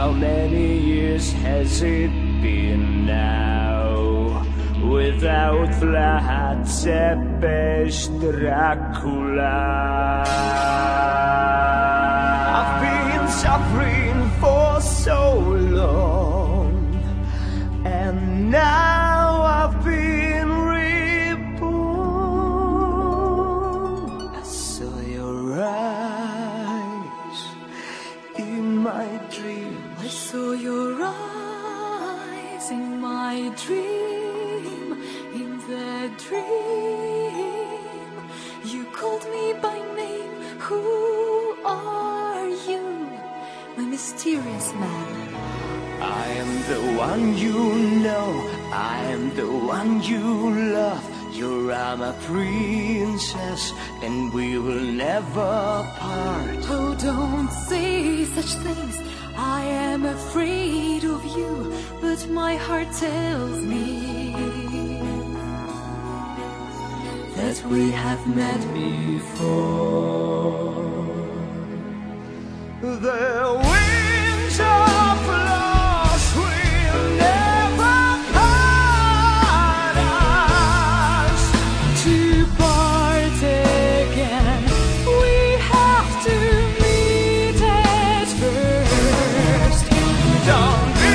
How many years has it been now without Vlad Tepes Dracula? I've been suffering for so long, and now I've been reborn. I saw your eyes in my dream. I saw your eyes in my dream. In the dream, you called me by name. Who are you, my mysterious man? I am the one you know, I am the one you love. You're my princess, and we will never part. Oh, don't say such things. I am afraid of you, but my heart tells me that we have met before. The winds of loss will never part us. To part again, we have to meet at first. Don't be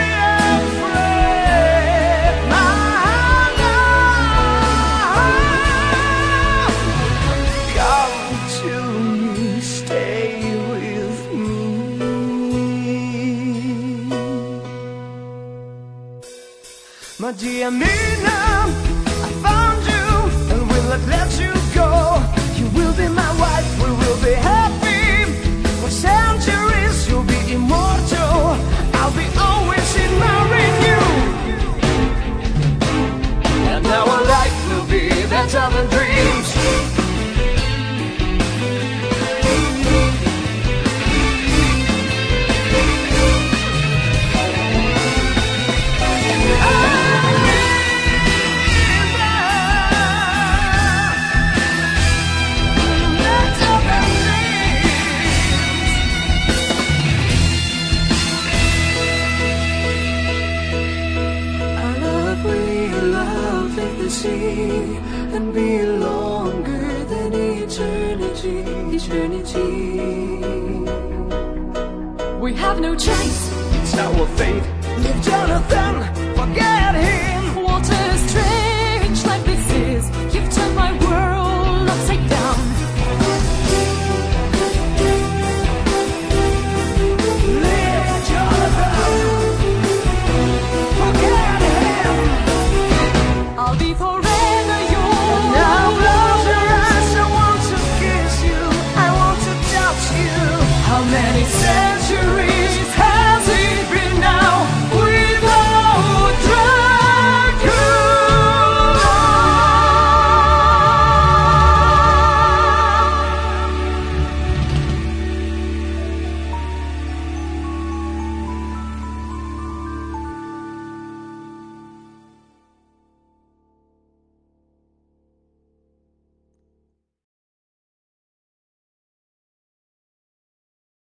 afraid, my love. Come to me, stay with me. My dear Mina, I found you and will not let you go. You will be my wife, we will be happy for centuries. You'll be immortal, I'll be always admiring you, and our life will be better than dreams. And be longer than eternity, eternity. We have no choice, It's our fate. Leave Jonathan, forget him. what a strange life this is.